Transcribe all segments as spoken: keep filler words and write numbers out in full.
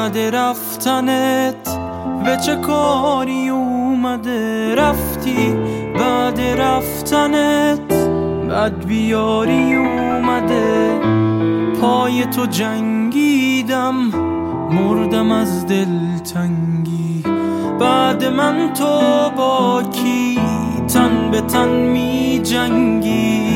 بعد رفتنت به چه کاری اومده رفتی؟ بعد رفتنت بد بیاری اومده. پای تو جنگیدم مردم از دلتنگی. بعد من تو با کی تن به تن می جنگی؟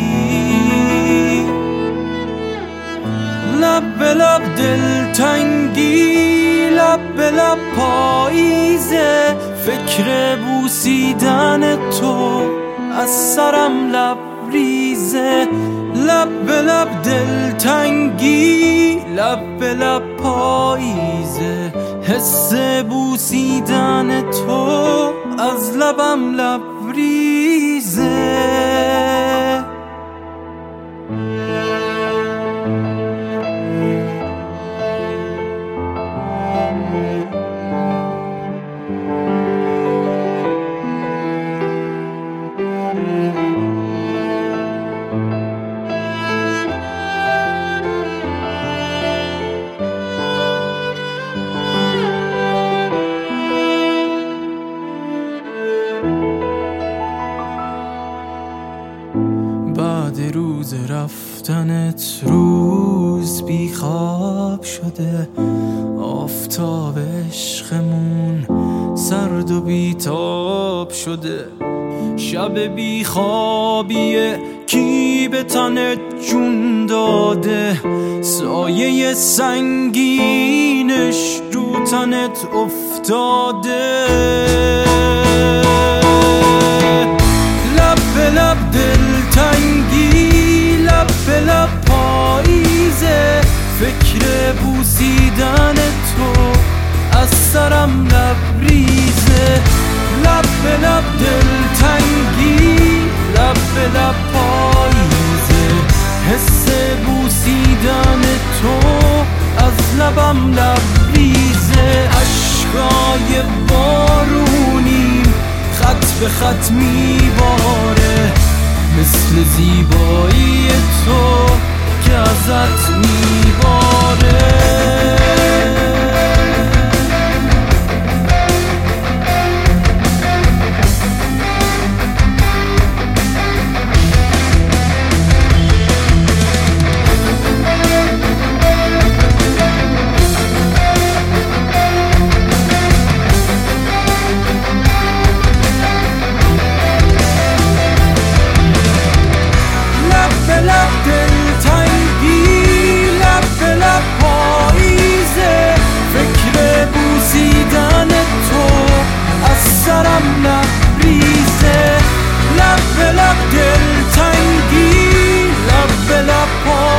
لب به لب دلتنگی، لب به لب پاییزه. فکر بوسیدن تو از سرم لبریزه. لب به لب دلتنگی، لب به لب پاییزه. حس بوسیدن تو از لبم لبریزه. بعد روز رفتنت روز بی خواب شده. آفتاب عشقمون سرد و بی تاب شده. شب بی خوابیه کی به تنت جون داده. سایه سنگینش رو تنت افتاده. لب به لب دلتنگی، لب به لب پاییزه. فکر بوسیدن تو از سرم لبریزه. لب به لب دلتنگی، لب به لب پاییزه. حس بوسیدن تو از لبم لبریزه. اشکای بارونی خط به خط میباره، مثل زیبایی تو که ازت میباره. دلتنگی، لب به لب